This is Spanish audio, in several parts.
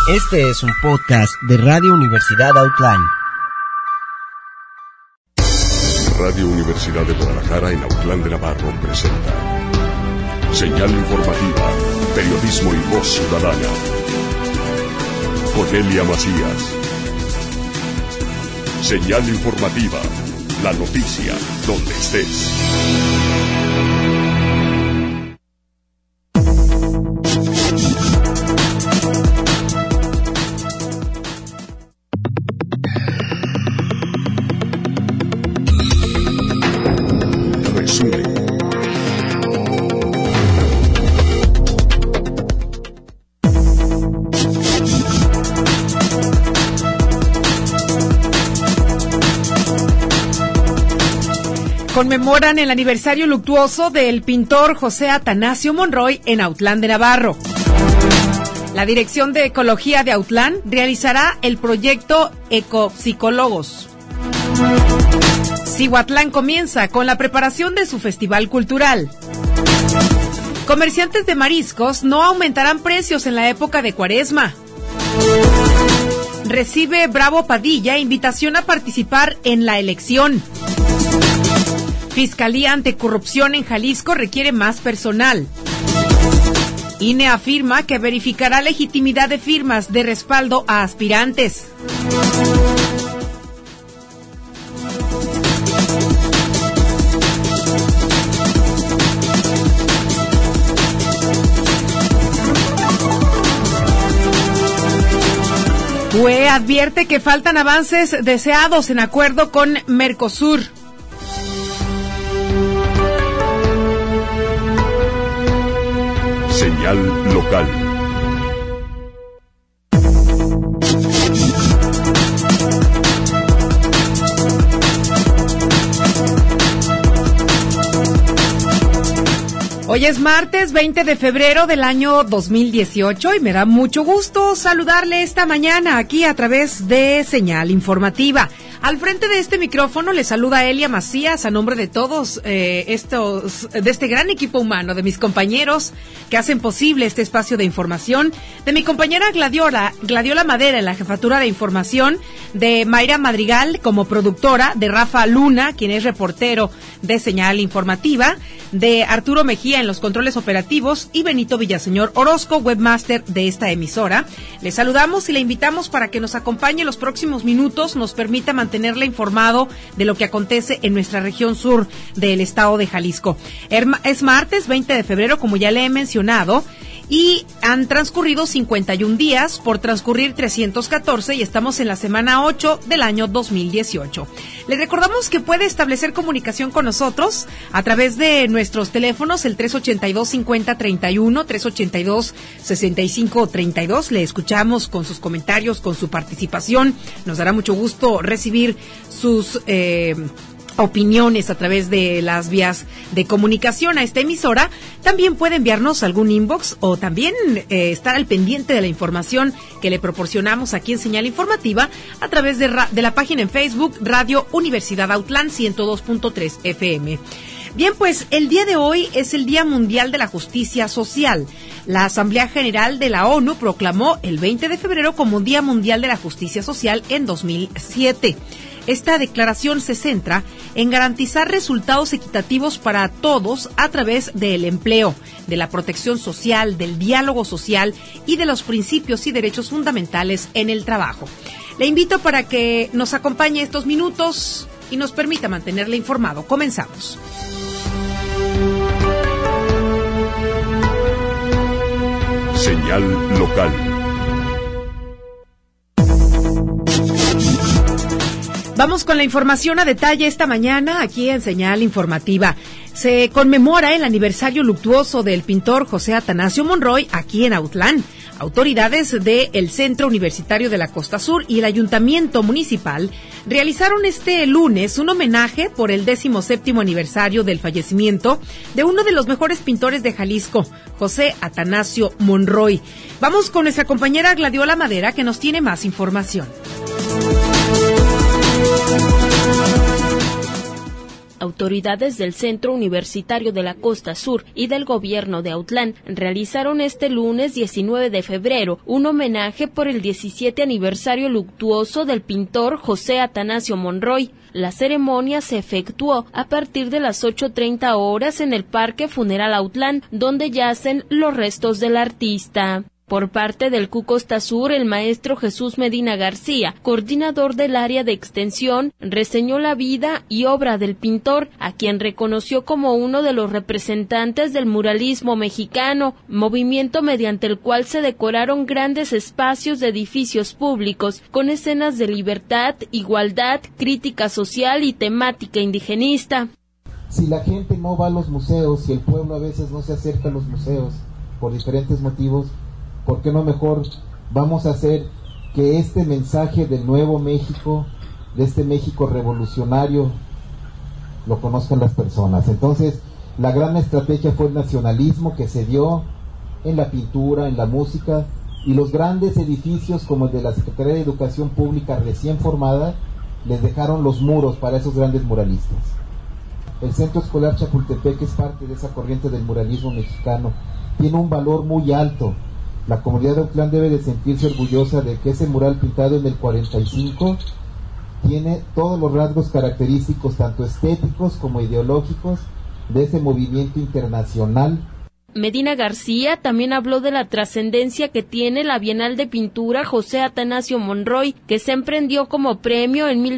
Este es un podcast de Radio Universidad Autlán. Radio Universidad de Guadalajara en Autlán de Navarro presenta Señal Informativa, Periodismo y Voz Ciudadana. Cornelia Macías. Señal Informativa, la noticia donde estés. Conmemoran el aniversario luctuoso del pintor José Atanasio Monroy en Autlán de Navarro. La Dirección de Ecología de Autlán realizará el proyecto Ecopsicólogos. Cihuatlán comienza con la preparación de su festival cultural. Comerciantes de mariscos no aumentarán precios en la época de Cuaresma. Recibe Bravo Padilla invitación a participar en la elección. Fiscalía Anticorrupción en Jalisco requiere más personal. INE afirma que verificará legitimidad de firmas de respaldo a aspirantes. UE advierte que faltan avances deseados en acuerdo con Mercosur. Señal local. Hoy es martes 20 de febrero del año 2018 y me da mucho gusto saludarle esta mañana aquí a través de Señal Informativa. Al frente de este micrófono le saluda Elia Macías a nombre de todos de este gran equipo humano, de mis compañeros que hacen posible este espacio de información, de mi compañera Gladiola Madera en la jefatura de información, de Mayra Madrigal como productora, de Rafa Luna, quien es reportero de Señal Informativa, de Arturo Mejía en los controles operativos y Benito Villaseñor Orozco, webmaster de esta emisora. Le saludamos y le invitamos para que nos acompañe los próximos minutos, nos permita mantenerle informado de lo que acontece en nuestra región sur del estado de Jalisco. Es martes 20 de febrero, como ya le he mencionado, y han transcurrido 51 días por transcurrir 314 y estamos en la semana 8 del año 2018. Le recordamos que puede establecer comunicación con nosotros a través de nuestros teléfonos, el 382-5031, 382-6532. Le escuchamos con sus comentarios, con su participación. Nos dará mucho gusto recibir sus opiniones a través de las vías de comunicación a esta emisora. También puede enviarnos algún inbox o también estar al pendiente de la información que le proporcionamos aquí en Señal Informativa a través de la página en Facebook Radio Universidad Autlán 102.3 FM. Bien, pues el día de hoy es el Día Mundial de la Justicia Social. La Asamblea General de la ONU proclamó el 20 de febrero como Día Mundial de la Justicia Social en 2007. Esta declaración se centra en garantizar resultados equitativos para todos a través del empleo, de la protección social, del diálogo social y de los principios y derechos fundamentales en el trabajo. Le invito para que nos acompañe estos minutos y nos permita mantenerle informado. Comenzamos. Señal local. Vamos con la información a detalle esta mañana aquí en Señal Informativa. Se conmemora el aniversario luctuoso del pintor José Atanasio Monroy aquí en Autlán. Autoridades del Centro Universitario de la Costa Sur y el Ayuntamiento Municipal realizaron este lunes un homenaje por el 17º aniversario del fallecimiento de uno de los mejores pintores de Jalisco, José Atanasio Monroy. Vamos con nuestra compañera Gladiola Madera, que nos tiene más información. Autoridades del Centro Universitario de la Costa Sur y del Gobierno de Autlán realizaron este lunes 19 de febrero un homenaje por el 17 aniversario luctuoso del pintor José Atanasio Monroy. La ceremonia se efectuó a partir de las 8:30 horas en el Parque Funeral Autlán, donde yacen los restos del artista. Por parte del CU Costa Sur, el maestro Jesús Medina García, coordinador del área de extensión, reseñó la vida y obra del pintor, a quien reconoció como uno de los representantes del muralismo mexicano, movimiento mediante el cual se decoraron grandes espacios de edificios públicos con escenas de libertad, igualdad, crítica social y temática indigenista. Si la gente no va a los museos, si el pueblo a veces no se acerca a los museos por diferentes motivos, ¿por qué no mejor vamos a hacer que este mensaje del nuevo México, de este México revolucionario, lo conozcan las personas? Entonces, la gran estrategia fue el nacionalismo que se dio en la pintura, en la música, y los grandes edificios como el de la Secretaría de Educación Pública recién formada, les dejaron los muros para esos grandes muralistas. El Centro Escolar Chapultepec es parte de esa corriente del muralismo mexicano, tiene un valor muy alto. La comunidad de Autlán debe de sentirse orgullosa de que ese mural pintado en el 45 tiene todos los rasgos característicos, tanto estéticos como ideológicos, de ese movimiento internacional. Medina García también habló de la trascendencia que tiene la Bienal de Pintura José Atanasio Monroy, que se emprendió como premio en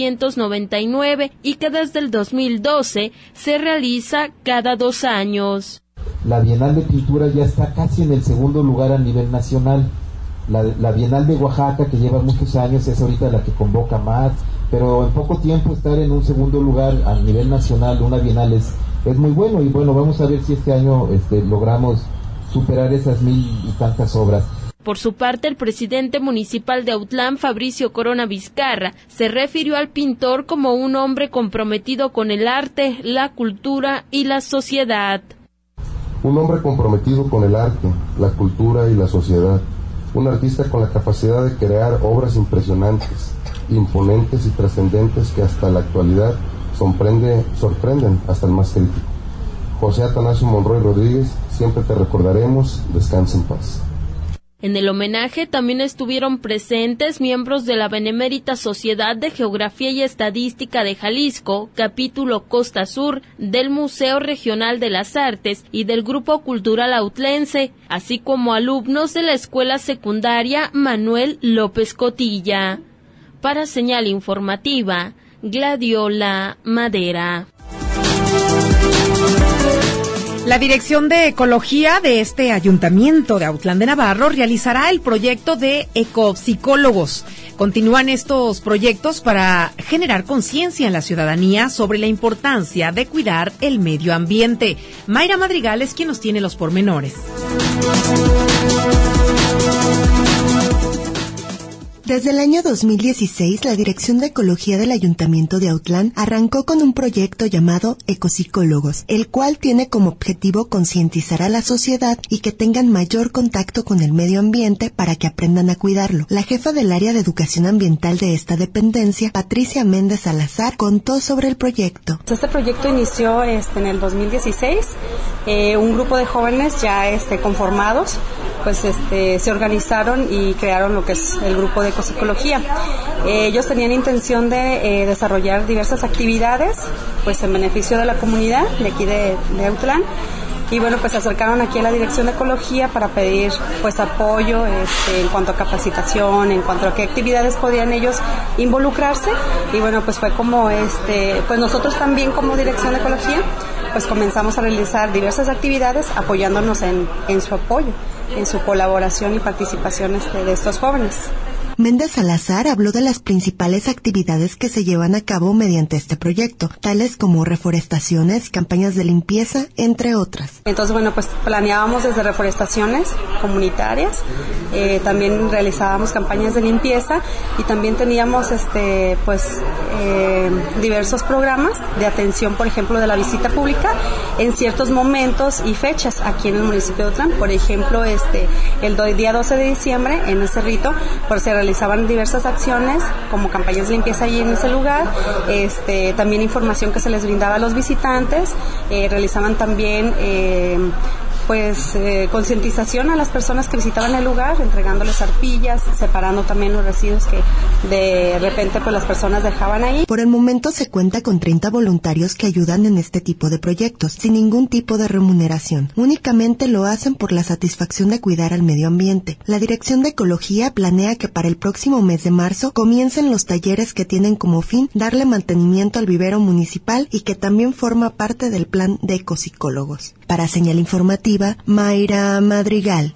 1999 y que desde el 2012 se realiza cada 2 años. La Bienal de Pintura ya está casi en el segundo lugar a nivel nacional. La Bienal de Oaxaca, que lleva muchos años, es ahorita la que convoca más, pero en poco tiempo estar en un segundo lugar a nivel nacional, una Bienal es muy bueno, y bueno, vamos a ver si este año logramos superar esas 1000 y tantas obras. Por su parte, el presidente municipal de Autlán, Fabricio Corona Vizcarra, se refirió al pintor como un hombre comprometido con el arte, la cultura y la sociedad. Un hombre comprometido con el arte, la cultura y la sociedad. Un artista con la capacidad de crear obras impresionantes, imponentes y trascendentes que hasta la actualidad sorprenden hasta el más crítico. José Atanasio Monroy Rodríguez, siempre te recordaremos, descansa en paz. En el homenaje también estuvieron presentes miembros de la Benemérita Sociedad de Geografía y Estadística de Jalisco, capítulo Costa Sur, del Museo Regional de las Artes y del Grupo Cultural Autlense, así como alumnos de la Escuela Secundaria Manuel López Cotilla. Para Señal Informativa, Gladiola Madera. La Dirección de Ecología de este Ayuntamiento de Autlán de Navarro realizará el proyecto de ecopsicólogos. Continúan estos proyectos para generar conciencia en la ciudadanía sobre la importancia de cuidar el medio ambiente. Mayra Madrigal es quien nos tiene los pormenores. Desde el año 2016, la Dirección de Ecología del Ayuntamiento de Autlán arrancó con un proyecto llamado Ecopsicólogos, el cual tiene como objetivo concientizar a la sociedad y que tengan mayor contacto con el medio ambiente para que aprendan a cuidarlo. La jefa del área de educación ambiental de esta dependencia, Patricia Méndez Salazar, contó sobre el proyecto. Este proyecto inició en el 2016, un grupo de jóvenes ya conformados, se organizaron y crearon lo que es el grupo de ecopsicología. Ellos tenían intención de desarrollar diversas actividades en beneficio de la comunidad de aquí de Autlán, y bueno, se acercaron aquí a la Dirección de Ecología para pedir apoyo en cuanto a capacitación, en cuanto a qué actividades podían ellos involucrarse, y bueno, fue como nosotros también como Dirección de Ecología comenzamos a realizar diversas actividades apoyándonos en su apoyo, en su colaboración y participación de estos jóvenes. Méndez Salazar habló de las principales actividades que se llevan a cabo mediante este proyecto, tales como reforestaciones, campañas de limpieza, entre otras. Entonces, bueno, planeábamos desde reforestaciones comunitarias, también realizábamos campañas de limpieza y también teníamos diversos programas de atención, por ejemplo, de la visita pública en ciertos momentos y fechas aquí en el municipio de Autlán. Por ejemplo, el día 12 de diciembre, en ese rito, se realizó realizaban diversas acciones como campañas de limpieza ahí en ese lugar, también información que se les brindaba a los visitantes, realizaban también concientización a las personas que visitaban el lugar, entregándoles arpillas, separando también los residuos que de repente pues las personas dejaban ahí. Por el momento se cuenta con 30 voluntarios que ayudan en este tipo de proyectos, sin ningún tipo de remuneración. Únicamente lo hacen por la satisfacción de cuidar al medio ambiente. La Dirección de Ecología planea que para el próximo mes de marzo comiencen los talleres que tienen como fin darle mantenimiento al vivero municipal y que también forma parte del plan de ecopsicólogos. Para Señal Informativa, Mayra Madrigal.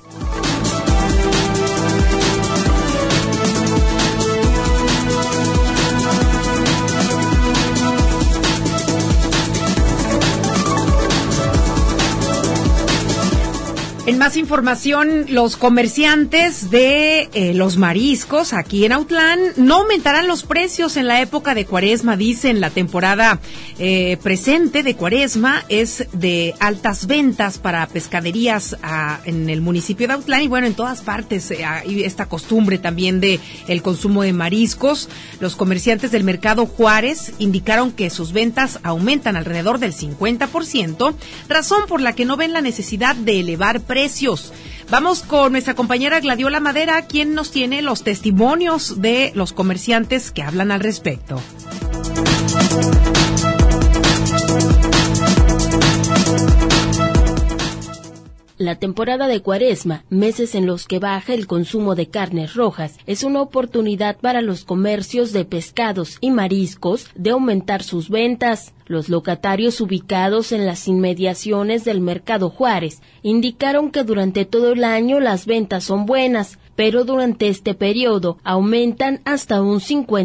En más información, los comerciantes de los mariscos aquí en Autlán no aumentarán los precios en la época de Cuaresma, dicen. La temporada presente de Cuaresma es de altas ventas para pescaderías en el municipio de Autlán y bueno, en todas partes hay esta costumbre también de el consumo de mariscos. Los comerciantes del Mercado Juárez indicaron que sus ventas aumentan alrededor del 50%, razón por la que no ven la necesidad de elevar precios. Vamos con nuestra compañera Gladiola Madera, quien nos tiene los testimonios de los comerciantes que hablan al respecto. La temporada de Cuaresma, meses en los que baja el consumo de carnes rojas, es una oportunidad para los comercios de pescados y mariscos de aumentar sus ventas. Los locatarios ubicados en las inmediaciones del Mercado Juárez indicaron que durante todo el año las ventas son buenas, pero durante este periodo aumentan hasta un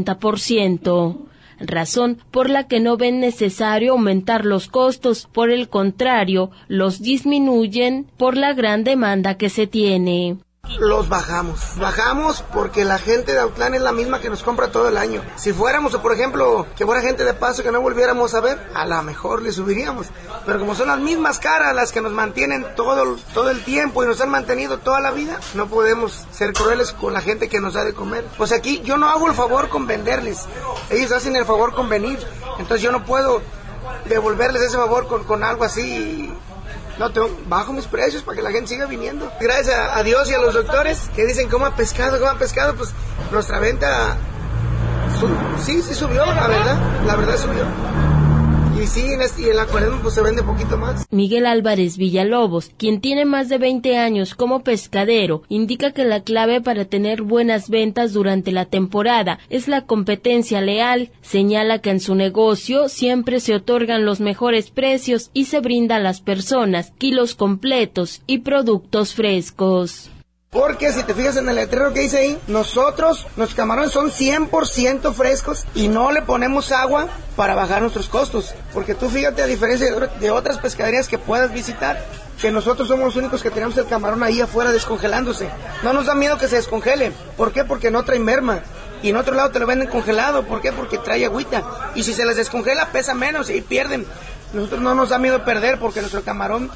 50%. Razón por la que no ven necesario aumentar los costos, por el contrario, los disminuyen por la gran demanda que se tiene. Los bajamos porque la gente de Autlán es la misma que nos compra todo el año. Si fuéramos, por ejemplo, que fuera gente de paso que no volviéramos a ver, a lo mejor le subiríamos. Pero como son las mismas caras las que nos mantienen todo el tiempo y nos han mantenido toda la vida, no podemos ser crueles con la gente que nos da de comer. Pues aquí yo no hago el favor con venderles, ellos hacen el favor con venir. Entonces yo no puedo devolverles ese favor con algo así. No, bajo mis precios para que la gente siga viniendo. Gracias a Dios y a los doctores que dicen coma pescado, pues nuestra venta sí subió, la verdad subió. Y sí, en la Cuaresma pues se vende poquito más. Miguel Álvarez Villalobos, quien tiene más de 20 años como pescadero, indica que la clave para tener buenas ventas durante la temporada es la competencia leal. Señala que en su negocio siempre se otorgan los mejores precios y se brinda a las personas kilos completos y productos frescos. Porque si te fijas en el letrero que dice ahí, nuestros camarones son 100% frescos y no le ponemos agua para bajar nuestros costos. Porque tú fíjate, a diferencia de otras pescaderías que puedas visitar, que nosotros somos los únicos que tenemos el camarón ahí afuera descongelándose. No nos da miedo que se descongele. ¿Por qué? Porque no trae merma. Y en otro lado te lo venden congelado. ¿Por qué? Porque trae agüita. Y si se les descongela pesa menos y pierden. Nosotros no nos da miedo perder porque nuestro camarón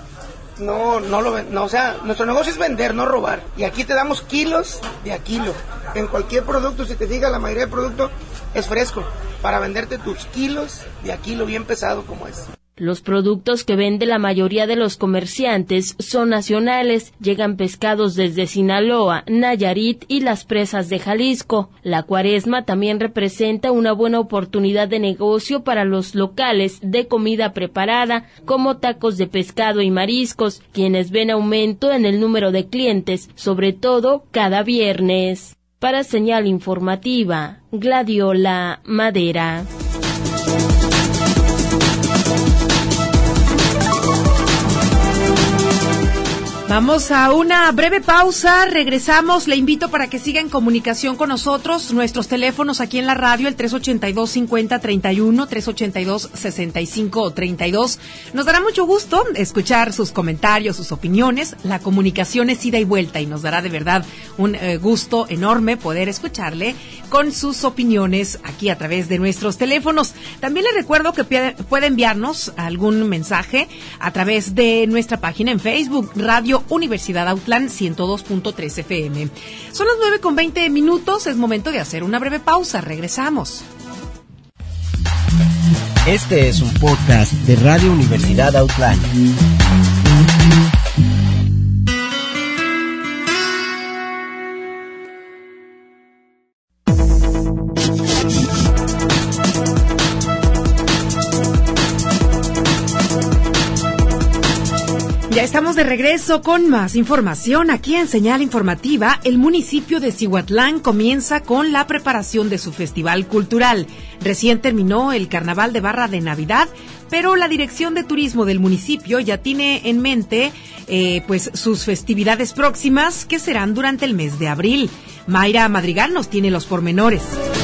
o sea, nuestro negocio es vender, no robar. Y aquí te damos kilos de a kilo. En cualquier producto, si te fijas, la mayoría del producto es fresco, para venderte tus kilos de a kilo bien pesado como es. Los productos que vende la mayoría de los comerciantes son nacionales. Llegan pescados desde Sinaloa, Nayarit y las presas de Jalisco. La Cuaresma también representa una buena oportunidad de negocio para los locales de comida preparada, como tacos de pescado y mariscos, quienes ven aumento en el número de clientes, sobre todo cada viernes. Para Señal Informativa, Gladiola Madera. Vamos a una breve pausa, regresamos, le invito para que siga en comunicación con nosotros, nuestros teléfonos aquí en la radio, el 382-5031, 382-6532. Nos dará mucho gusto escuchar sus comentarios, sus opiniones, la comunicación es ida y vuelta y nos dará de verdad un gusto enorme poder escucharle con sus opiniones aquí a través de nuestros teléfonos. También le recuerdo que puede enviarnos algún mensaje a través de nuestra página en Facebook, Radio Radio Universidad Autlán 102.3 FM. Son las 9:20, es momento de hacer una breve pausa, regresamos. Este es un podcast de Radio Universidad Autlán. Ya estamos de regreso con más información aquí en Señal Informativa. El municipio de Cihuatlán comienza con la preparación de su festival cultural. Recién terminó el Carnaval de Barra de Navidad, pero la Dirección de Turismo del municipio ya tiene en mente pues sus festividades próximas, que serán durante el mes de abril. Mayra Madrigal nos tiene los pormenores.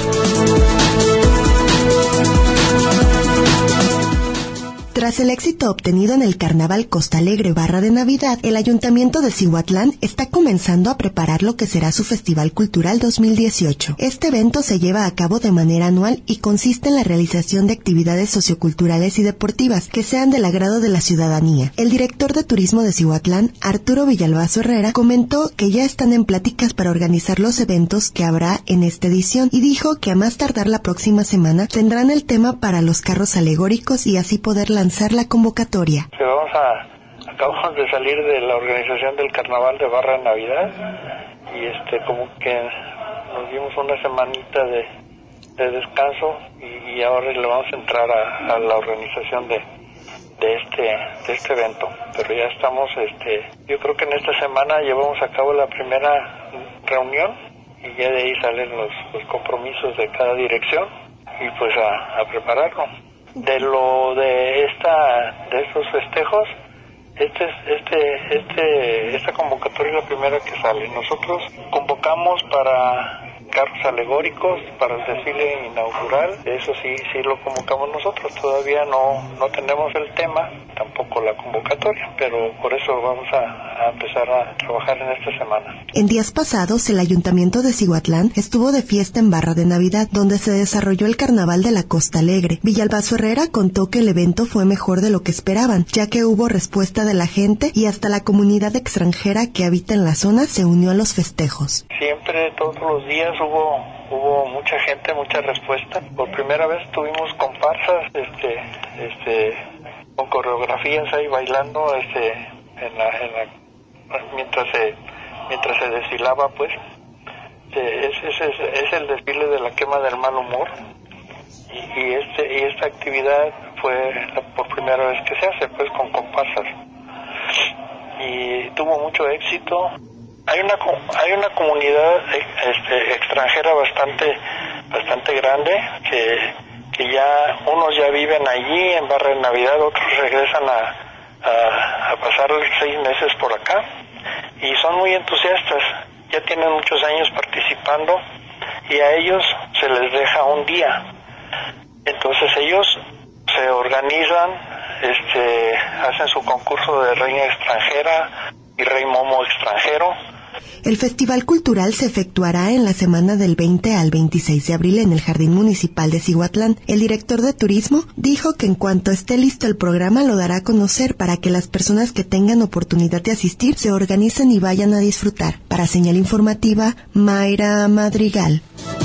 Tras el éxito obtenido en el Carnaval Costa Alegre Barra de Navidad, el Ayuntamiento de Cihuatlán está comenzando a preparar lo que será su Festival Cultural 2018. Este evento se lleva a cabo de manera anual y consiste en la realización de actividades socioculturales y deportivas que sean del agrado de la ciudadanía. El director de Turismo de Cihuatlán, Arturo Villalbazo Herrera, comentó que ya están en pláticas para organizar los eventos que habrá en esta edición y dijo que a más tardar la próxima semana tendrán el tema para los carros alegóricos y así poder lanzar la convocatoria. Acabamos de salir de la organización del Carnaval de Barra de Navidad y como que nos dimos una semanita de descanso y ahora le vamos a entrar a la organización de este evento. Pero ya estamos, yo creo que en esta semana llevamos a cabo la primera reunión y ya de ahí salen los compromisos de cada dirección y pues a prepararlo. De estos festejos, esta convocatoria es la primera que sale. Nosotros convocamos para carros alegóricos, para el desfile inaugural. Eso sí lo convocamos nosotros. Todavía no tenemos el tema, tampoco la convocatoria, pero por eso vamos a empezar a trabajar en esta semana. En días pasados, el Ayuntamiento de Cihuatlán estuvo de fiesta en Barra de Navidad, donde se desarrolló el Carnaval de la Costa Alegre. Villalbazo Herrera contó que el evento fue mejor de lo que esperaban, ya que hubo respuesta de la gente y hasta la comunidad extranjera que habita en la zona se unió a los festejos. Siempre, todos los días hubo mucha gente, mucha respuesta. Por primera vez tuvimos comparsas, con coreografías ahí bailando, mientras se desfilaba, pues. Es el desfile de la quema del mal humor y esta actividad fue por primera vez que se hace, pues, con comparsas y tuvo mucho éxito. Hay una comunidad extranjera bastante grande que ya unos ya viven allí en Barra de Navidad, otros regresan a pasar 6 meses por acá y son muy entusiastas. Ya tienen muchos años participando y a ellos se les deja un día. Entonces ellos se organizan, hacen su concurso de reina extranjera y rey momo extranjero. El Festival Cultural se efectuará en la semana del 20 al 26 de abril en el Jardín Municipal de Cihuatlán. El director de Turismo dijo que en cuanto esté listo el programa lo dará a conocer para que las personas que tengan oportunidad de asistir se organicen y vayan a disfrutar. Para Señal Informativa, Mayra Madrigal.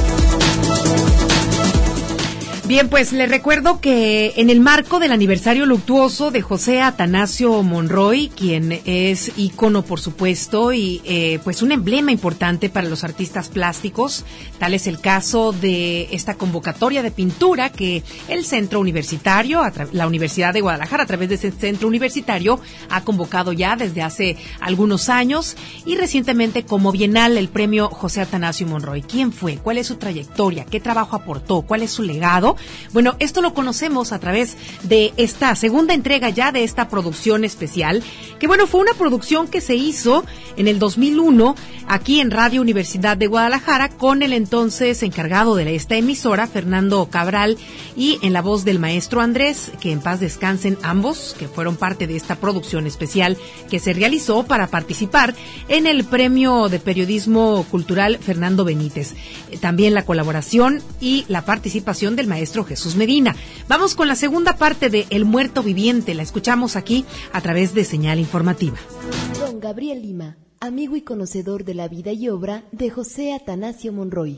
Bien, pues les recuerdo que en el marco del aniversario luctuoso de José Atanasio Monroy, quien es ícono, por supuesto, y pues un emblema importante para los artistas plásticos, tal es el caso de esta convocatoria de pintura que el Centro Universitario, la Universidad de Guadalajara, a través de ese Centro Universitario, ha convocado ya desde hace algunos años y recientemente como bienal el premio José Atanasio Monroy. ¿Quién fue? ¿Cuál es su trayectoria? ¿Qué trabajo aportó? ¿Cuál es su legado? Bueno, esto lo conocemos a través de esta segunda entrega ya de esta producción especial, que bueno, fue una producción que se hizo en el 2001 aquí en Radio Universidad de Guadalajara con el entonces encargado de esta emisora, Fernando Cabral, y en la voz del maestro Andrés, que en paz descansen ambos, que fueron parte de esta producción especial que se realizó para participar en el Premio de Periodismo Cultural Fernando Benítez. También la colaboración y la participación del maestro maestro Jesús Medina. Vamos con la segunda parte de El Muerto Viviente. La escuchamos aquí a través de Señal Informativa. Don Gabriel Lima, amigo y conocedor de la vida y obra de José Atanasio Monroy.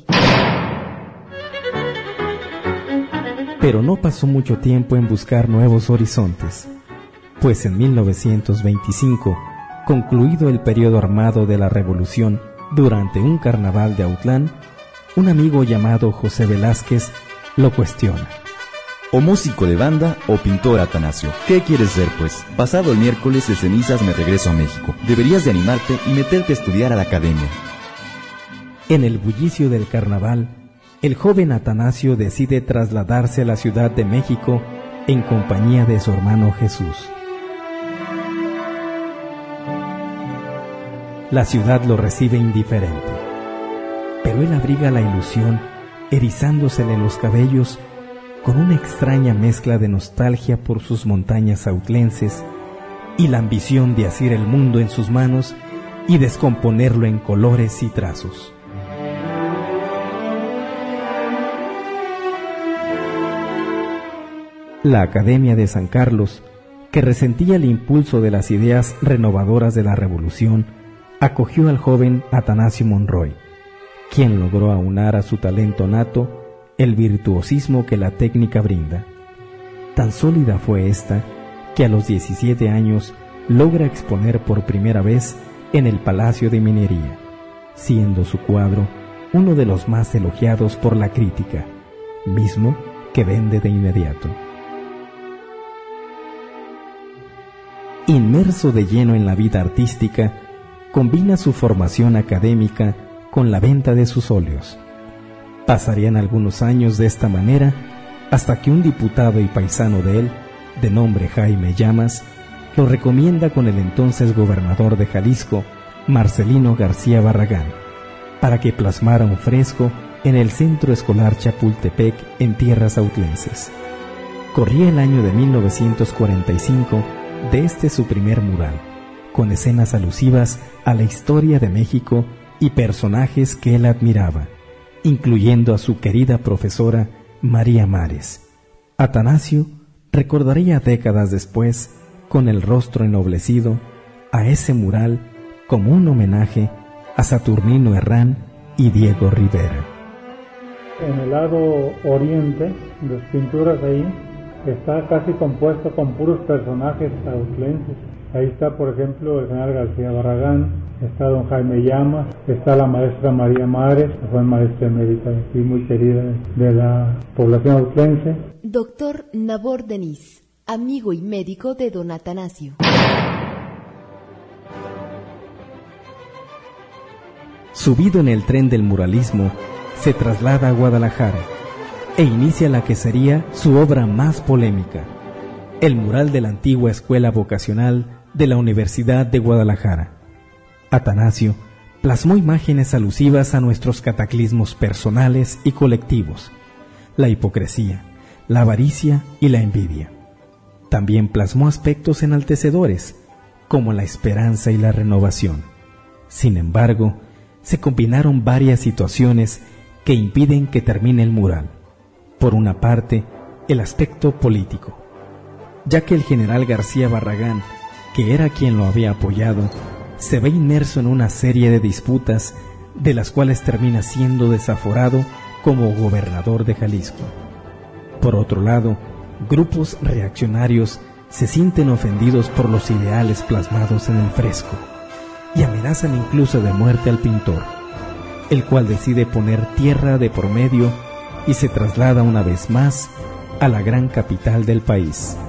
Pero no pasó mucho tiempo en buscar nuevos horizontes, pues en 1925, concluido el periodo armado de la Revolución, durante un carnaval de Autlán, un amigo llamado José Velázquez lo cuestiona. ¿O músico de banda o pintor, Atanasio? ¿Qué quieres ser, pues? Pasado el miércoles de cenizas me regreso a México. Deberías de animarte y meterte a estudiar a la academia. En el bullicio del carnaval, el joven Atanasio decide trasladarse a la Ciudad de México en compañía de su hermano Jesús. La ciudad lo recibe indiferente, pero él abriga la ilusión, erizándosele los cabellos, con una extraña mezcla de nostalgia por sus montañas autlenses y la ambición de asir el mundo en sus manos y descomponerlo en colores y trazos. La Academia de San Carlos, que resentía el impulso de las ideas renovadoras de la Revolución, acogió al joven Atanasio Monroy, quien logró aunar a su talento nato el virtuosismo que la técnica brinda. Tan sólida fue esta que a los 17 años logra exponer por primera vez en el Palacio de Minería, siendo su cuadro uno de los más elogiados por la crítica, mismo que vende de inmediato. Inmerso de lleno en la vida artística, combina su formación académica con la venta de sus óleos. Pasarían algunos años de esta manera hasta que un diputado y paisano de él, de nombre Jaime Llamas, lo recomienda con el entonces gobernador de Jalisco, Marcelino García Barragán, para que plasmara un fresco en el Centro Escolar Chapultepec en tierras autlenses. Corría el año de 1945 de este su primer mural, con escenas alusivas a la historia de México y personajes que él admiraba, incluyendo a su querida profesora María Mares. Atanasio recordaría décadas después, con el rostro ennoblecido, a ese mural como un homenaje a Saturnino Herrán y Diego Rivera. En el lado oriente, las pinturas ahí, está casi compuesto con puros personajes autlenses. Ahí está, por ejemplo, el general García Barragán, está don Jaime Llamas, está la maestra María Mares, que fue maestra emérita y muy querida de la población autlense. Doctor Nabor Denis, amigo y médico de don Atanasio. Subido en el tren del muralismo, se traslada a Guadalajara e inicia la que sería su obra más polémica, el mural de la antigua Escuela Vocacional de la Universidad de Guadalajara. Atanasio plasmó imágenes alusivas a nuestros cataclismos personales y colectivos, la hipocresía, la avaricia y la envidia. También plasmó aspectos enaltecedores, como la esperanza y la renovación. Sin embargo, se combinaron varias situaciones que impiden que termine el mural. Por una parte, el aspecto político, ya que el general García Barragán, que era quien lo había apoyado, se ve inmerso en una serie de disputas de las cuales termina siendo desaforado como gobernador de Jalisco. Por otro lado, grupos reaccionarios se sienten ofendidos por los ideales plasmados en el fresco y amenazan incluso de muerte al pintor, el cual decide poner tierra de por medio y se traslada una vez más a la gran capital del país.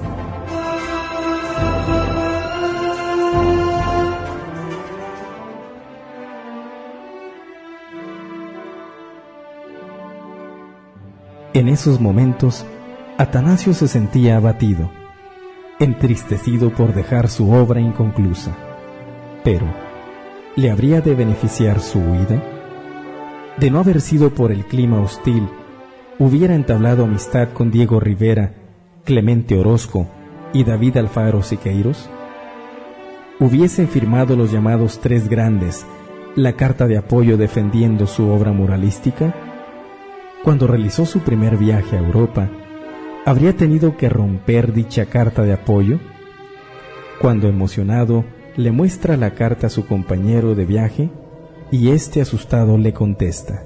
En esos momentos, Atanasio se sentía abatido, entristecido por dejar su obra inconclusa. Pero, ¿le habría de beneficiar su huida? De no haber sido por el clima hostil, hubiera entablado amistad con Diego Rivera, Clemente Orozco y David Alfaro Siqueiros. Hubiesen firmado los llamados Tres Grandes la carta de apoyo defendiendo su obra muralística. Cuando realizó su primer viaje a Europa, ¿habría tenido que romper dicha carta de apoyo? Cuando emocionado le muestra la carta a su compañero de viaje y este asustado le contesta: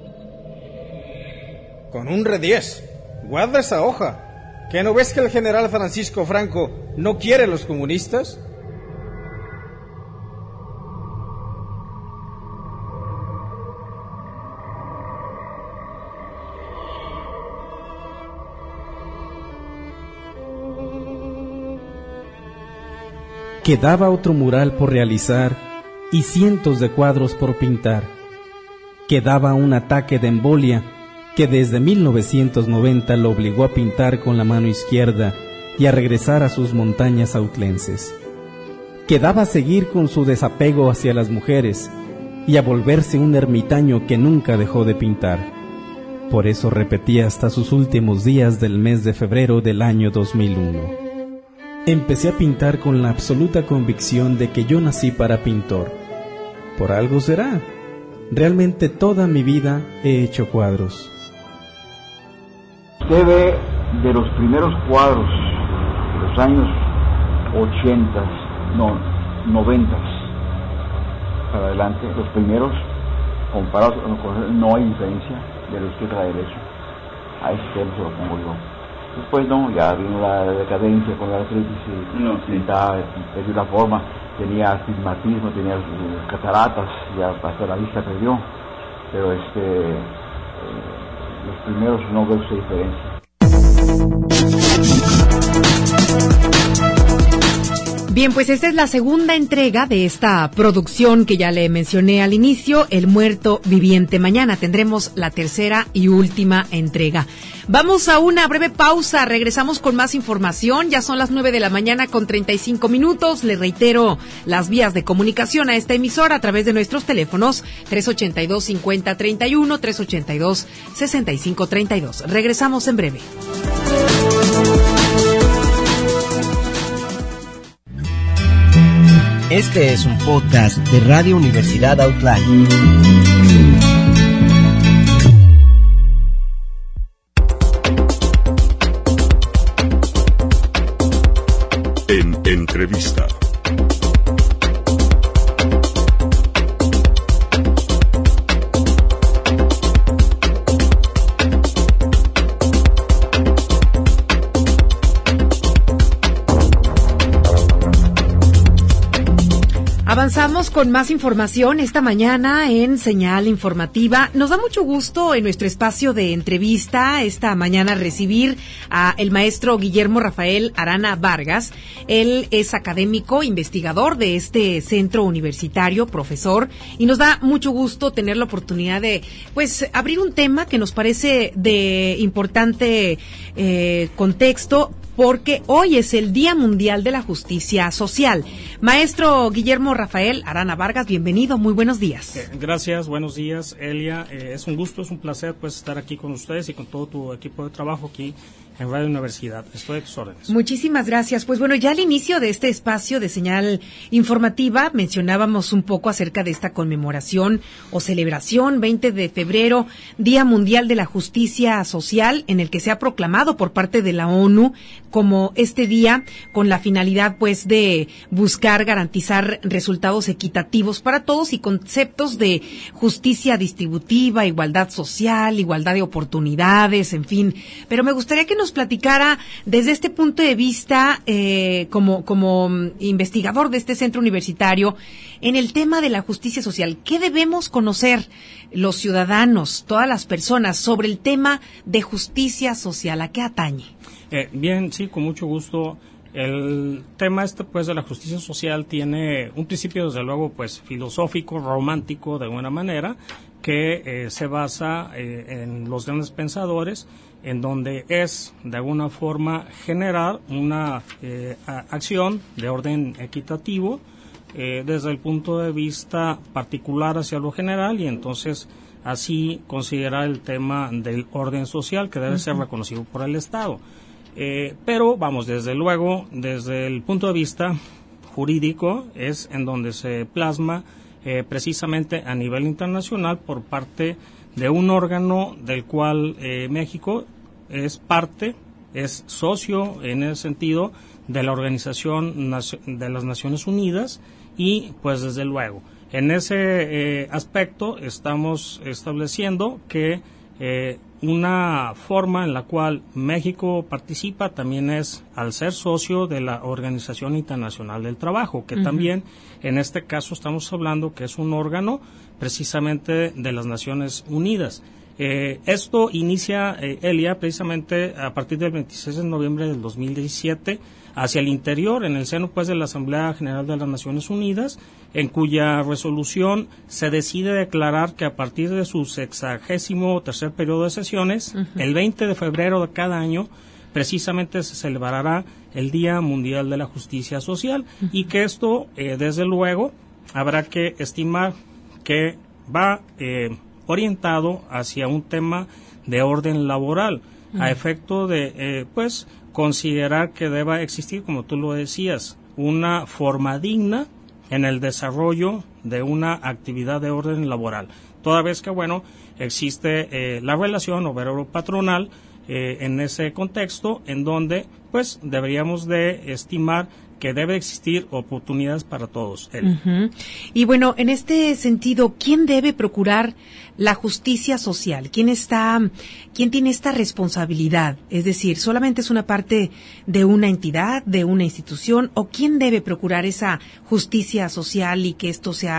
con un re-10, guarda esa hoja. ¿Que no ves que el general Francisco Franco no quiere a los comunistas? Quedaba otro mural por realizar y cientos de cuadros por pintar. Quedaba un ataque de embolia que desde 1990 lo obligó a pintar con la mano izquierda y a regresar a sus montañas autlenses. Quedaba seguir con su desapego hacia las mujeres y a volverse un ermitaño que nunca dejó de pintar. Por eso repetía hasta sus últimos días del mes de febrero del año 2001. Empecé a pintar con la absoluta convicción de que yo nací para pintor. Por algo será. Realmente toda mi vida he hecho cuadros. Usted ve de los primeros cuadros de los años 90 para adelante, los primeros comparados no hay diferencia de la izquierda a la derecha. A ese tema se lo pongo yo. Después no, ya vino la decadencia con la artritis y perdió la forma, tenía astigmatismo, tenía cataratas, ya hasta la vista perdió, pero los primeros no veo esa diferencia. Bien, pues esta es la segunda entrega de esta producción que ya le mencioné al inicio, El Muerto Viviente. Mañana tendremos la tercera y última entrega. Vamos a una breve pausa, regresamos con más información. Ya son las 9 de la mañana con 35 minutos. Le reitero las vías de comunicación a esta emisora a través de nuestros teléfonos 382-5031, 382-6532. Regresamos en breve. Este es un podcast de Radio Universidad Outline. En entrevista. Avanzamos con más información esta mañana en Señal Informativa. Nos da mucho gusto en nuestro espacio de entrevista esta mañana recibir a el maestro Guillermo Rafael Arana Vargas. Él es académico, investigador de este centro universitario, profesor, y nos da mucho gusto tener la oportunidad de, pues, abrir un tema que nos parece de importante contexto, porque hoy es el Día Mundial de la Justicia Social. Maestro Guillermo Rafael Arana Vargas, bienvenido, muy buenos días. Gracias, buenos días, Elia. Es un gusto, es un placer pues estar aquí con ustedes y con todo tu equipo de trabajo aquí en Radio Universidad. Estoy a tus órdenes. Muchísimas gracias. Pues bueno, ya al inicio de este espacio de Señal Informativa mencionábamos un poco acerca de esta conmemoración o celebración 20 de febrero, Día Mundial de la Justicia Social, en el que se ha proclamado por parte de la ONU como este día con la finalidad pues de buscar garantizar resultados equitativos para todos y conceptos de justicia distributiva, igualdad social, igualdad de oportunidades, en fin. Pero me gustaría que nos platicara desde este punto de vista como investigador de este centro universitario en el tema de la justicia social. ¿Qué debemos conocer los ciudadanos, todas las personas, sobre el tema de justicia social? ¿A qué atañe? Bien, sí, con mucho gusto. El tema pues de la justicia social tiene un principio desde luego pues filosófico, romántico de alguna manera, que se basa en los grandes pensadores, en donde es de alguna forma generar una acción de orden equitativo desde el punto de vista particular hacia lo general, y entonces así considerar el tema del orden social que debe ser reconocido por el Estado. Pero vamos, desde luego, desde el punto de vista jurídico es en donde se plasma precisamente a nivel internacional por parte de un órgano del cual México es parte, es socio en ese sentido de la Organización de las Naciones Unidas, y pues desde luego en ese aspecto estamos estableciendo que una forma en la cual México participa también es al ser socio de la Organización Internacional del Trabajo, que también en este caso estamos hablando que es un órgano precisamente de las Naciones Unidas. Esto inicia, Elia, precisamente a partir del 26 de noviembre del 2017, hacia el interior, en el seno pues de la Asamblea General de las Naciones Unidas, en cuya resolución se decide declarar que a partir de su 63º periodo de sesiones, el 20 de febrero de cada año, precisamente se celebrará el Día Mundial de la Justicia Social, y que esto, desde luego, habrá que estimar que va orientado hacia un tema de orden laboral, a efecto de, pues, considerar que deba existir, como tú lo decías, una forma digna en el desarrollo de una actividad de orden laboral, toda vez que, bueno, existe la relación obrero-patronal en ese contexto, en donde, pues, deberíamos de estimar que debe existir oportunidades para todos. Y bueno, en este sentido, ¿quién debe procurar la justicia social? ¿Quién tiene esta responsabilidad? Es decir, ¿solamente es una parte de una entidad, de una institución, o quién debe procurar esa justicia social y que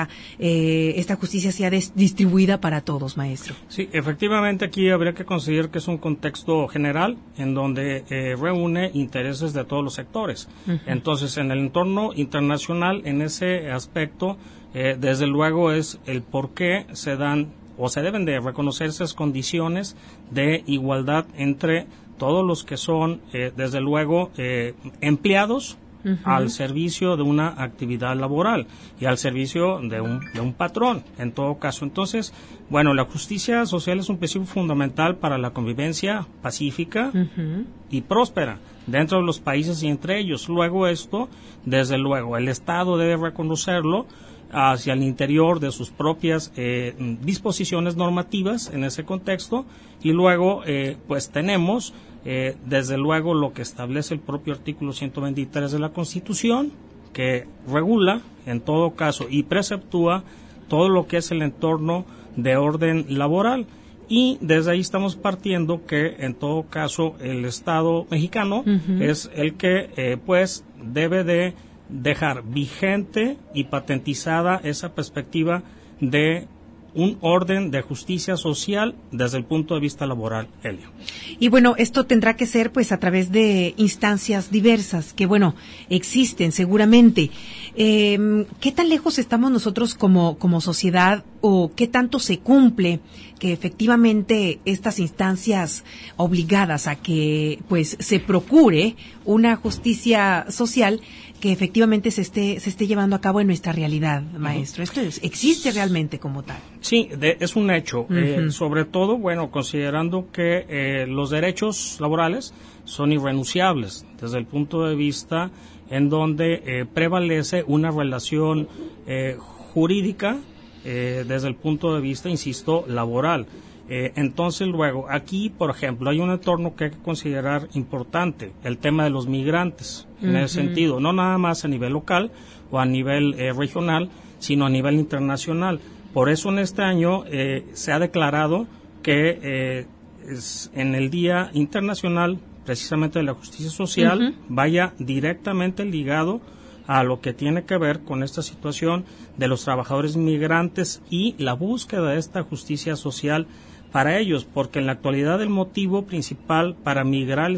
esta justicia sea distribuida para todos, maestro? Sí, efectivamente aquí habría que considerar que es un contexto general en donde reúne intereses de todos los sectores. Entonces, en el entorno internacional, en ese aspecto, desde luego es el por qué se dan o se deben de reconocer esas condiciones de igualdad entre todos los que son, desde luego, empleados al servicio de una actividad laboral y al servicio de un patrón, en todo caso. Entonces, bueno, la justicia social es un principio fundamental para la convivencia pacífica y próspera dentro de los países y entre ellos. Luego esto, desde luego, el Estado debe reconocerlo hacia el interior de sus propias disposiciones normativas en ese contexto, y luego pues tenemos desde luego lo que establece el propio artículo 123 de la Constitución, que regula en todo caso y preceptúa todo lo que es el entorno de orden laboral, y desde ahí estamos partiendo que en todo caso el Estado mexicano es el que pues debe de dejar vigente y patentizada esa perspectiva de un orden de justicia social desde el punto de vista laboral, Elio. Y bueno, esto tendrá que ser pues a través de instancias diversas que, bueno, existen seguramente. ¿Qué tan lejos estamos nosotros como sociedad, o qué tanto se cumple que efectivamente estas instancias obligadas a que pues se procure una justicia social que efectivamente se esté llevando a cabo en nuestra realidad, maestro? ¿Esto existe realmente como tal? Sí, es un hecho. Sobre todo, bueno, considerando que los derechos laborales son irrenunciables desde el punto de vista en donde prevalece una relación jurídica desde el punto de vista, insisto, laboral. Entonces, luego, aquí, por ejemplo, hay un entorno que hay que considerar importante, el tema de los migrantes, en ese sentido, no nada más a nivel local o a nivel regional, sino a nivel internacional. Por eso, en este año se ha declarado que en el Día Internacional, precisamente de la Justicia Social, vaya directamente ligado a lo que tiene que ver con esta situación de los trabajadores migrantes y la búsqueda de esta justicia social para ellos, porque en la actualidad el motivo principal para migrar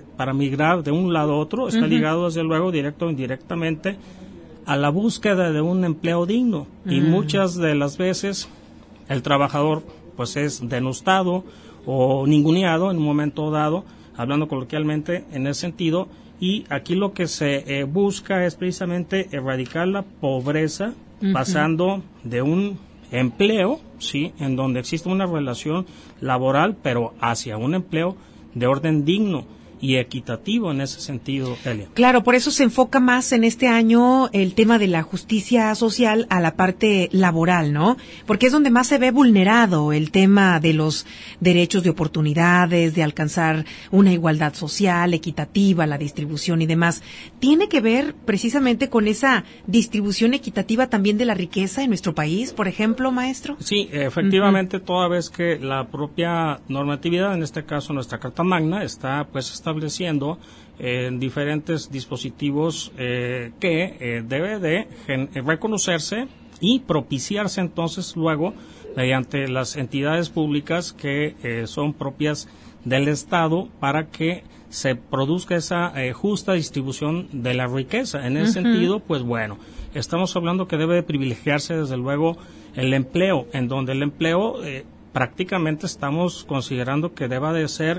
de un lado a otro está ligado desde luego directo o indirectamente a la búsqueda de un empleo digno, y muchas de las veces el trabajador pues es denostado o ninguneado en un momento dado, hablando coloquialmente en ese sentido. Y aquí lo que se busca es precisamente erradicar la pobreza, pasando de un empleo, sí, en donde existe una relación laboral, pero hacia un empleo de orden digno. y equitativo en ese sentido, Elia. Claro, por eso se enfoca más en este año el tema de la justicia social a la parte laboral, ¿no? Porque es donde más se ve vulnerado el tema de los derechos de oportunidades, de alcanzar una igualdad social, equitativa, la distribución y demás. ¿Tiene que ver precisamente con esa distribución equitativa también de la riqueza en nuestro país, por ejemplo, maestro? Sí, efectivamente, toda vez que la propia normatividad, en este caso nuestra Carta Magna, está pues estableciendo diferentes dispositivos que debe de reconocerse y propiciarse entonces luego mediante las entidades públicas que son propias del Estado para que se produzca esa justa distribución de la riqueza. En ese sentido, pues bueno, estamos hablando que debe de privilegiarse desde luego el empleo, en donde el empleo prácticamente estamos considerando que deba de ser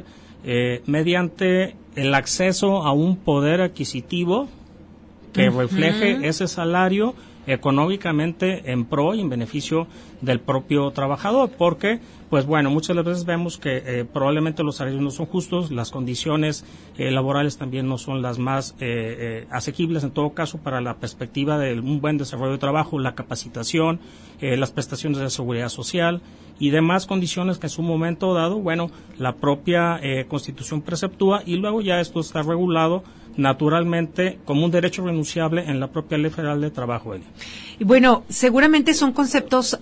mediante el acceso a un poder adquisitivo que refleje ese salario económicamente en pro y en beneficio del propio trabajador, porque pues bueno, muchas veces vemos que probablemente los salarios no son justos, las condiciones laborales también no son las más asequibles en todo caso para la perspectiva de un buen desarrollo de trabajo, la capacitación, las prestaciones de seguridad social y demás condiciones que en su momento dado, bueno, la propia Constitución preceptúa y luego ya esto está regulado naturalmente como un derecho renunciable en la propia Ley Federal de Trabajo, Elia. Y bueno, seguramente son conceptos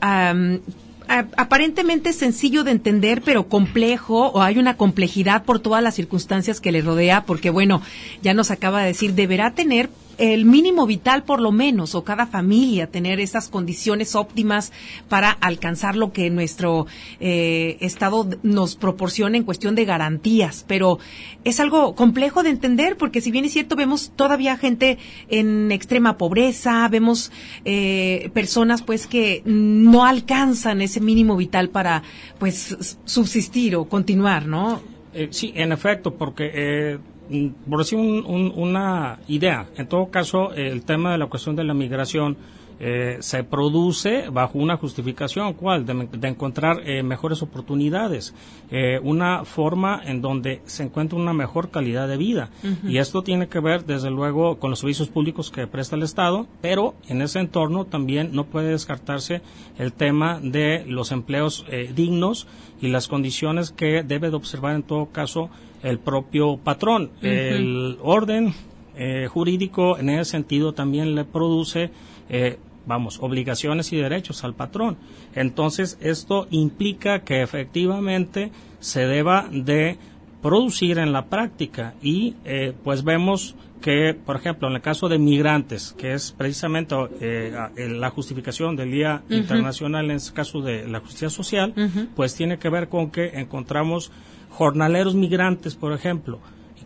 aparentemente sencillo de entender, pero complejo, o hay una complejidad por todas las circunstancias que le rodea, porque bueno, ya nos acaba de decir, deberá tener el mínimo vital por lo menos, o cada familia tener esas condiciones óptimas para alcanzar lo que nuestro Estado nos proporciona en cuestión de garantías, pero es algo complejo de entender porque si bien es cierto vemos todavía gente en extrema pobreza, vemos personas pues que no alcanzan ese mínimo vital para pues subsistir o continuar, ¿no? Sí, en efecto, porque por decir una idea, en todo caso, el tema de la cuestión de la migración se produce bajo una justificación, ¿cuál? De encontrar mejores oportunidades, una forma en donde se encuentra una mejor calidad de vida. Y esto tiene que ver, desde luego, con los servicios públicos que presta el Estado, pero en ese entorno también no puede descartarse el tema de los empleos dignos y las condiciones que debe de observar en todo caso el propio patrón. El orden jurídico en ese sentido también le produce obligaciones y derechos al patrón. Entonces, esto implica que efectivamente se deba de producir en la práctica y pues vemos que, por ejemplo, en el caso de migrantes, que es precisamente la justificación del Día Internacional, en este caso de la justicia social, pues tiene que ver con que encontramos jornaleros migrantes, por ejemplo,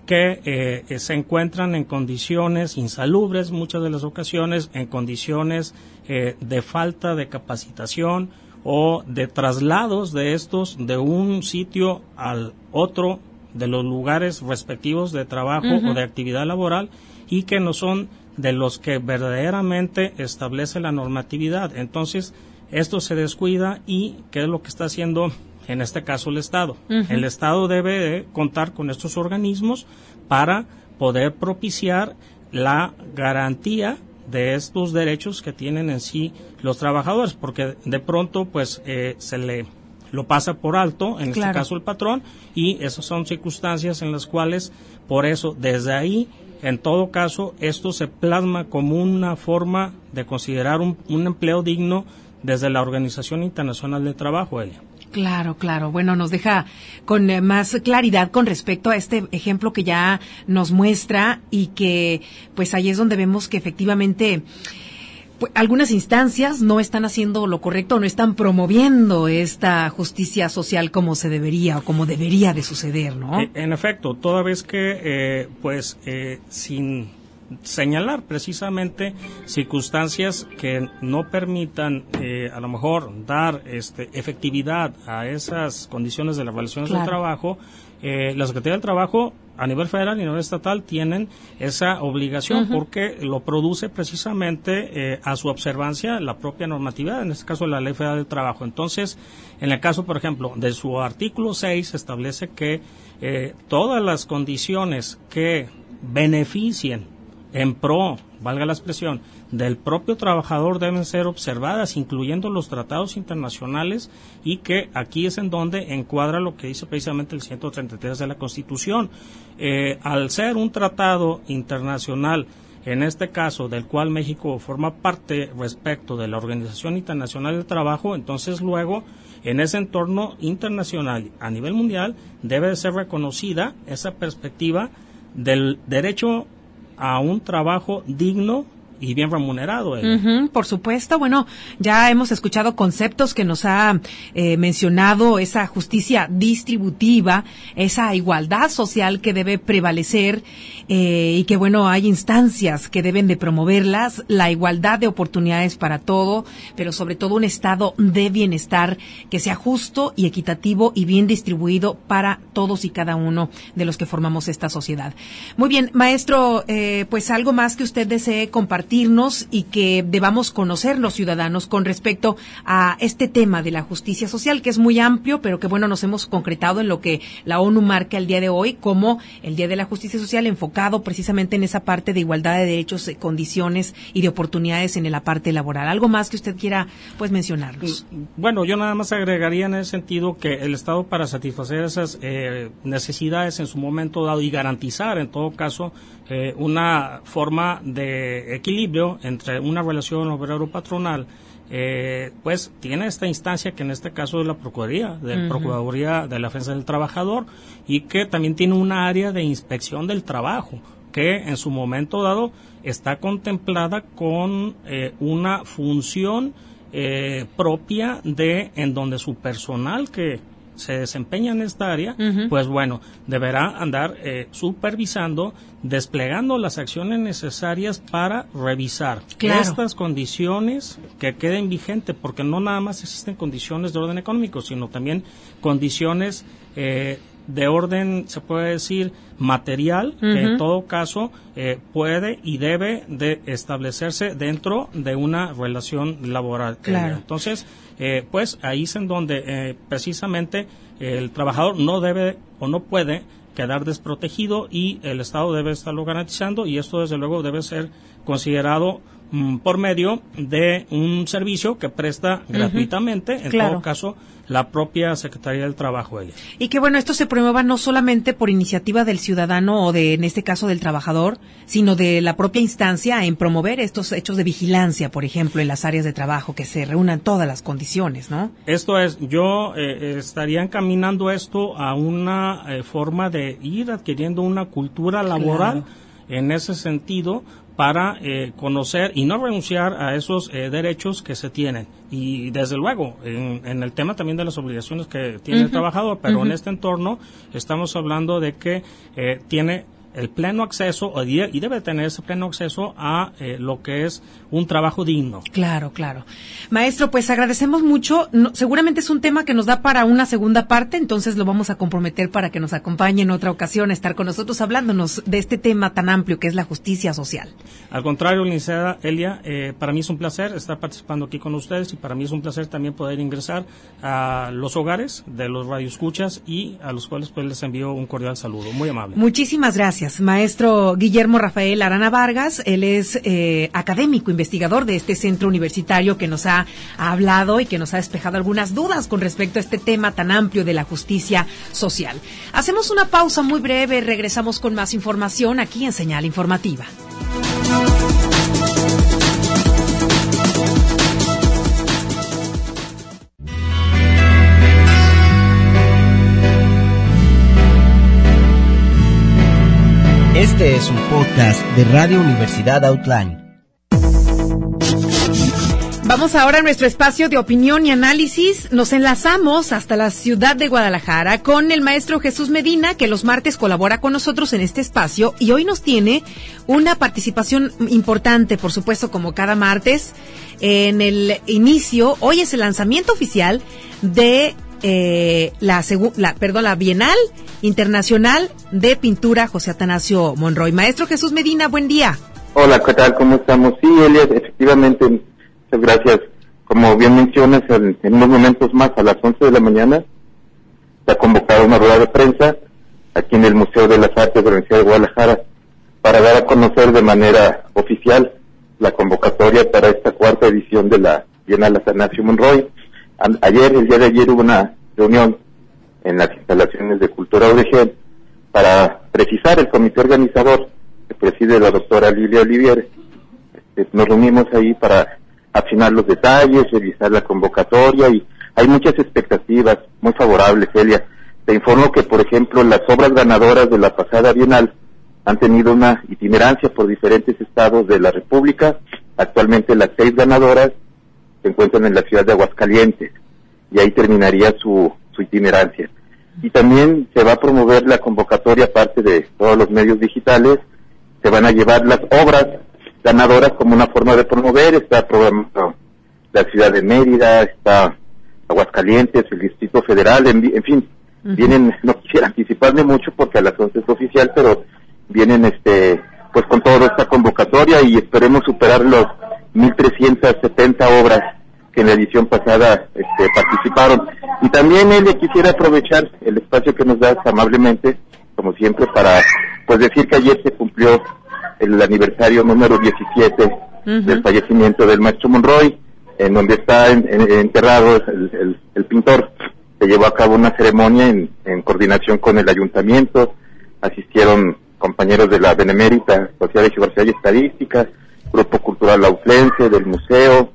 que se encuentran en condiciones insalubres, muchas de las ocasiones, en condiciones de falta de capacitación o de traslados de estos de un sitio al otro de los lugares respectivos de trabajo o de actividad laboral y que no son de los que verdaderamente establece la normatividad. Entonces, esto se descuida y ¿qué es lo que está haciendo en este caso el Estado? El Estado debe de contar con estos organismos para poder propiciar la garantía de estos derechos que tienen en sí los trabajadores, porque de pronto pues se le lo pasa por alto, en este caso el patrón, y esas son circunstancias en las cuales, por eso, desde ahí, en todo caso, esto se plasma como una forma de considerar un empleo digno desde la Organización Internacional de Trabajo, Elia. Claro, claro. Bueno, nos deja con más claridad con respecto a este ejemplo que ya nos muestra y que, pues ahí es donde vemos que efectivamente pues, algunas instancias no están haciendo lo correcto, no están promoviendo esta justicia social como se debería o como debería de suceder, ¿no? En efecto, toda vez que, sin señalar precisamente circunstancias que no permitan a lo mejor dar efectividad a esas condiciones de las relaciones de trabajo, la Secretaría del Trabajo a nivel federal y a nivel estatal tienen esa obligación porque lo produce precisamente a su observancia la propia normatividad, en este caso la Ley Federal del Trabajo. Entonces, en el caso, por ejemplo, de su artículo 6 establece que todas las condiciones que beneficien en pro, valga la expresión, del propio trabajador deben ser observadas, incluyendo los tratados internacionales, y que aquí es en donde encuadra lo que dice precisamente el 133 de la Constitución. Al ser un tratado internacional, en este caso del cual México forma parte respecto de la Organización Internacional del Trabajo, entonces luego en ese entorno internacional a nivel mundial debe de ser reconocida esa perspectiva del derecho a un trabajo digno y bien remunerado. Por supuesto. Bueno, ya hemos escuchado conceptos que nos ha mencionado esa justicia distributiva, esa igualdad social que debe prevalecer y que, bueno, hay instancias que deben de promoverlas, la igualdad de oportunidades para todo, pero sobre todo un estado de bienestar que sea justo y equitativo y bien distribuido para todos y cada uno de los que formamos esta sociedad. Muy bien, maestro, pues algo más que usted desee compartirnos y que debamos conocer los ciudadanos con respecto a este tema de la justicia social, que es muy amplio, pero que, bueno, nos hemos concretado en lo que la ONU marca el día de hoy como el Día de la Justicia Social, enfocado precisamente en esa parte de igualdad de derechos, condiciones y de oportunidades en la parte laboral. ¿Algo más que usted quiera, pues, mencionarnos? Bueno, yo nada más agregaría en ese sentido que el Estado, para satisfacer esas necesidades en su momento dado y garantizar, en todo caso, una forma de equilibrio entre una relación obrero-patronal, pues tiene esta instancia que en este caso es la Procuraduría de la Defensa del Trabajador, y que también tiene una área de inspección del trabajo que en su momento dado está contemplada con una función propia en donde su personal que se desempeña en esta área, pues bueno, deberá andar supervisando, desplegando las acciones necesarias para revisar estas condiciones que queden vigentes, porque no nada más existen condiciones de orden económico, sino también condiciones de orden, se puede decir, material, que en todo caso puede y debe de establecerse dentro de una relación laboral. Entonces, pues ahí es en donde precisamente el trabajador no debe o no puede quedar desprotegido, y el Estado debe estarlo garantizando, y esto desde luego debe ser considerado por medio de un servicio que presta gratuitamente, en todo caso, la propia Secretaría del Trabajo. Y que, bueno, esto se promueva no solamente por iniciativa del ciudadano o en este caso del trabajador, sino de la propia instancia en promover estos hechos de vigilancia, por ejemplo, en las áreas de trabajo, que se reúnan todas las condiciones, ¿no? Esto es, yo estaría encaminando esto a una forma de ir adquiriendo una cultura laboral en ese sentido, para conocer y no renunciar a esos derechos que se tienen. Y desde luego, en el tema también de las obligaciones que tiene el trabajador, pero en este entorno estamos hablando de que tiene el pleno acceso, y debe tener ese pleno acceso a lo que es un trabajo digno. Claro. Maestro, pues agradecemos mucho. Seguramente es un tema que nos da para una segunda parte, entonces lo vamos a comprometer para que nos acompañe en otra ocasión a estar con nosotros hablándonos de este tema tan amplio que es la justicia social. Al contrario, licenciada Elia, para mí es un placer estar participando aquí con ustedes, y para mí es un placer también poder ingresar a los hogares de los radioescuchas, y a los cuales pues les envío un cordial saludo. Muy amable. Muchísimas gracias. Maestro Guillermo Rafael Arana Vargas, él es académico, investigador de este centro universitario, que nos ha hablado y que nos ha despejado algunas dudas con respecto a este tema tan amplio de la justicia social. Hacemos una pausa muy breve, regresamos con más información aquí en Señal Informativa. Este es un podcast de Radio Universidad Outline. Vamos ahora a nuestro espacio de opinión y análisis. Nos enlazamos hasta la ciudad de Guadalajara con el maestro Jesús Medina, que los martes colabora con nosotros en este espacio, y hoy nos tiene una participación importante, por supuesto, como cada martes. En el inicio, hoy es el lanzamiento oficial de la Bienal Internacional de Pintura José Atanasio Monroy. Maestro Jesús Medina, buen día. Hola, ¿qué tal? ¿Cómo estamos? Sí, Elias, efectivamente, muchas gracias. Como bien mencionas, en unos momentos más, a las 11 de la mañana, se ha convocado una rueda de prensa aquí en el Museo de las Artes de la Universidad de Guadalajara para dar a conocer de manera oficial la convocatoria para esta 4ª edición de la Bienal Atanasio Monroy. El día de ayer hubo una reunión en las instalaciones de Cultura UDG para precisar el comité organizador que preside la doctora Lilia Olivier. Nos reunimos ahí para afinar los detalles, revisar la convocatoria y hay muchas expectativas muy favorables, Elia. Te informo que, por ejemplo, las obras ganadoras de la pasada Bienal han tenido una itinerancia por diferentes estados de la República. Actualmente las 6 ganadoras se encuentran en la ciudad de Aguascalientes y ahí terminaría su itinerancia. Y también se va a promover la convocatoria, aparte de todos los medios digitales, se van a llevar las obras ganadoras como una forma de promover. Está programado la ciudad de Mérida, está Aguascalientes, el Distrito Federal, en fin, vienen, no quisiera anticiparme mucho porque a las 11 es oficial, pero vienen pues con toda esta convocatoria y esperemos superar los 1,370 obras que en la edición pasada participaron. Y también, Elia, quisiera aprovechar el espacio que nos das amablemente, como siempre, para pues decir que ayer se cumplió el aniversario número 17 del fallecimiento del maestro Monroy, en donde está enterrado el pintor. Se llevó a cabo una ceremonia en coordinación con el ayuntamiento, asistieron compañeros de la Benemérita Sociedad de Geografía y Estadística, Grupo Cultural Autlense, del museo,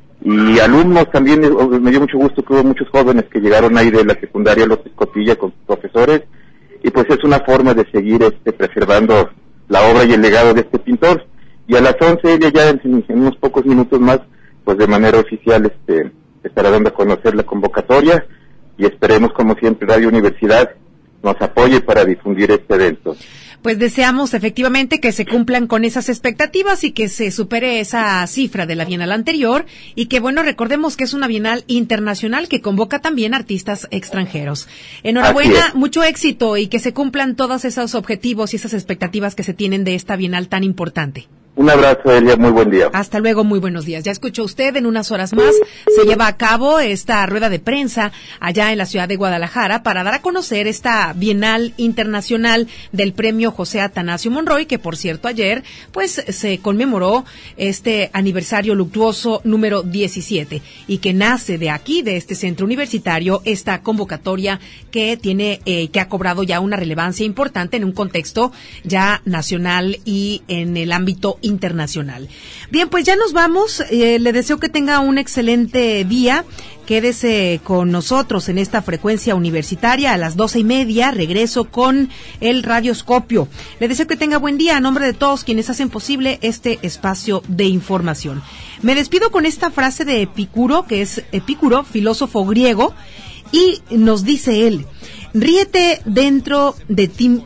y alumnos también. Me dio mucho gusto que hubo muchos jóvenes que llegaron ahí de la secundaria López Cotilla con sus profesores, y pues es una forma de seguir preservando la obra y el legado de este pintor. Y a las 11 ella ya en unos pocos minutos más, pues de manera oficial estará dando a conocer la convocatoria, y esperemos, como siempre, Radio Universidad nos apoye para difundir este evento. Pues deseamos efectivamente que se cumplan con esas expectativas y que se supere esa cifra de la Bienal anterior, y que, bueno, recordemos que es una Bienal internacional que convoca también artistas extranjeros. Enhorabuena, mucho éxito y que se cumplan todos esos objetivos y esas expectativas que se tienen de esta Bienal tan importante. Un abrazo, Elia, muy buen día. Hasta luego, muy buenos días. Ya escuchó usted, en unas horas más se lleva a cabo esta rueda de prensa allá en la ciudad de Guadalajara para dar a conocer esta Bienal Internacional del Premio José Atanasio Monroy, que por cierto ayer pues se conmemoró este aniversario luctuoso número 17 y que nace de aquí, de este centro universitario, esta convocatoria que tiene que ha cobrado ya una relevancia importante en un contexto ya nacional y en el ámbito internacional. Bien, pues ya nos vamos. Le deseo que tenga un excelente día. Quédese con nosotros en esta frecuencia universitaria. A las 12:30 regreso con el Radioscopio. Le deseo que tenga buen día a nombre de todos quienes hacen posible este espacio de información. Me despido con esta frase de Epicuro, que es Epicuro, filósofo griego, y nos dice él: ríete dentro de ti,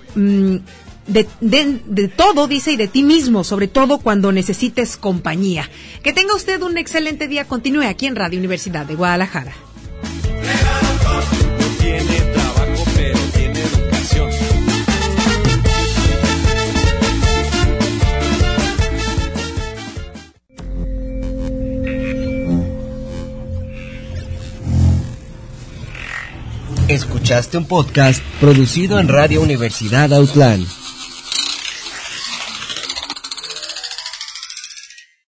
de todo, dice, y de ti mismo, sobre todo cuando necesites compañía. Que tenga usted un excelente día. Continúe aquí en Radio Universidad de Guadalajara. Tiene trabajo, pero tiene educación. Escuchaste un podcast producido en Radio Universidad Autlán.